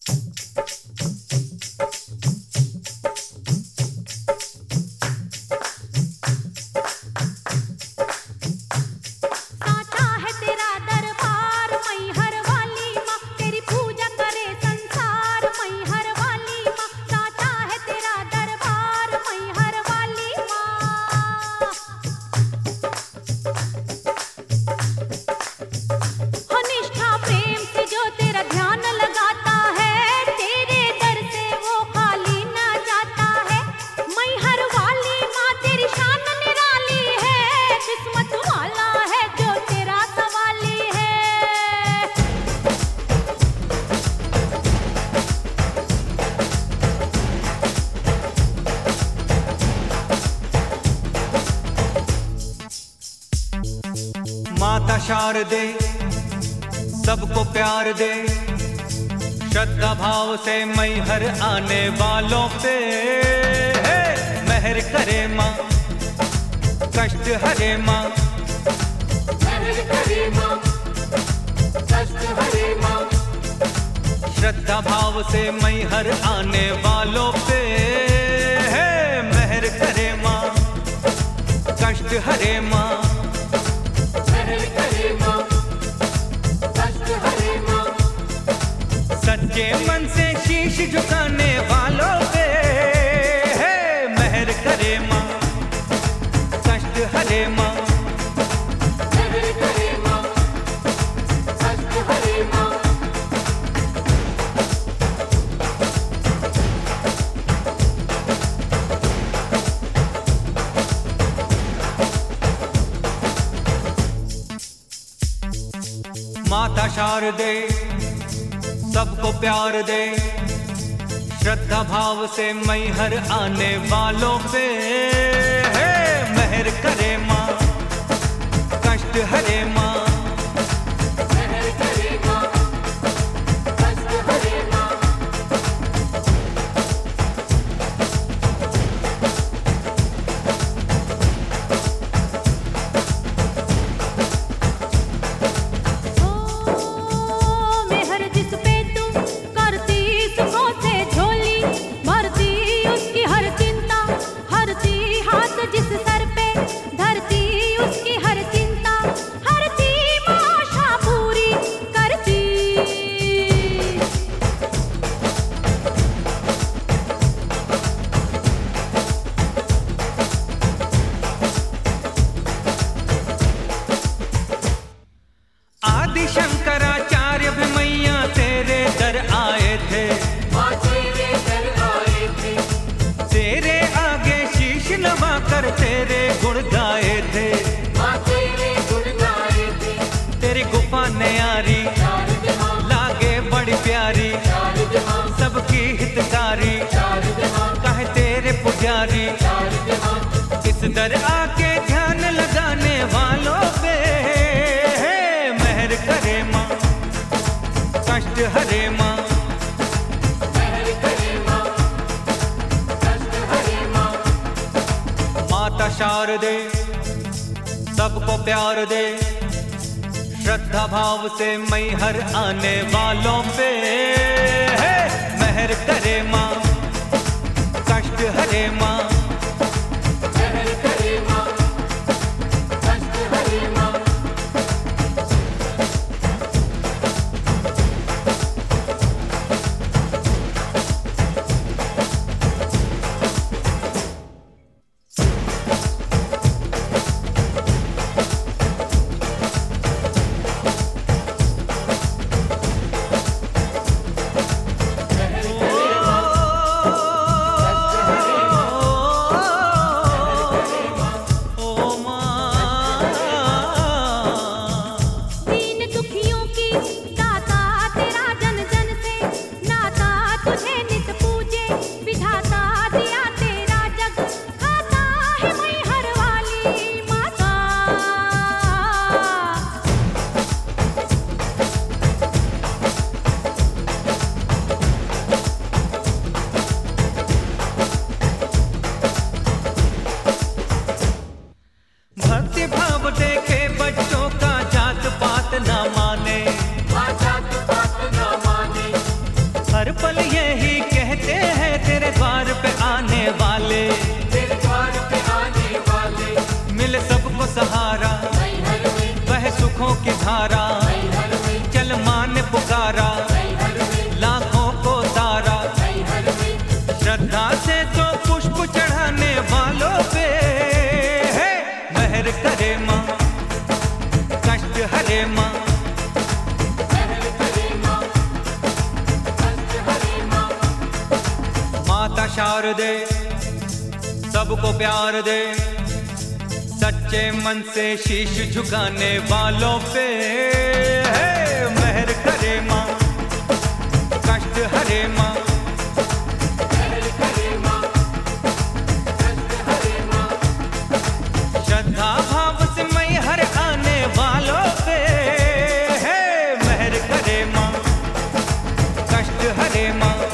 माता शारदे सबको प्यार दे, श्रद्धा भाव से मैहर आने वालों पे मेहर करे माँ, कष्ट हरे माँ, मेहर करे माँ, कष्ट हरे माँ। श्रद्धा भाव से मैहर आने वालों पे मेहर करे माँ, कष्ट हरे माँ, मेहर करे माँ, कष्ट हरे माँ। सच्चे मन से शीश झुकाने वालों पे मेहर करे माँ, कष्ट हरे माँ, मेहर करे माँ, कष्ट हरे माँ। माता शारदे सबको प्यार दे, श्रद्धा भाव से मैहर आने वालों पे मेहर करे माँ, कष्ट हरे माँ, मेहर करे माँ, कष्ट हरे माँ। मेहर जिस पे तू करती सुखों से झोली, भरती उसकी हर चिंता, हरती हाथ जिस सर पे धरती उसकी हर चिंता, हरती आशा पूरी करती। आदि शंकराचार्य भी मैया तेरे दर आए थे, माँ तेरे दर आए थे, तेरे आगे शीश नवा कर तेरे गुण गाए थे, माँ तेरे गुण गाए थे। तेरी गुफा न्यारी शारदे माँ, लागे बड़ी प्यारी, शारदे माँ, सबकी हितकारी शारदे माँ, कहे तेरे पुजारी। शारदे माँ, इस दर आके ध्यान लगाने वालों पे मेहर करे माँ, कष्ट हरे माँ, मेहर करे माँ, कष्ट हरे माँ। माता शारदे सबको प्यार दे, श्रद्धा भाव से मैहर आने वालों पे मेहर करे माँ, कष्ट हरे माँ, मेहर करे माँ, कष्ट हरे माँ। धारा, चल माँ ने पुकारा, लाखों को तारा। श्रद्धा से तो पुष्प चढ़ाने वालों पे है मेहर करे माँ, कष्ट हरे माँ। माता शारदे सबको प्यार दे, सच्चे मन से शीश झुकाने वालों पे है मेहर करे माँ, कष्ट हरे माँ। श्रद्धा भाव से मैं हर आने वालों पे है मेहर करे माँ, कष्ट हरे माँ।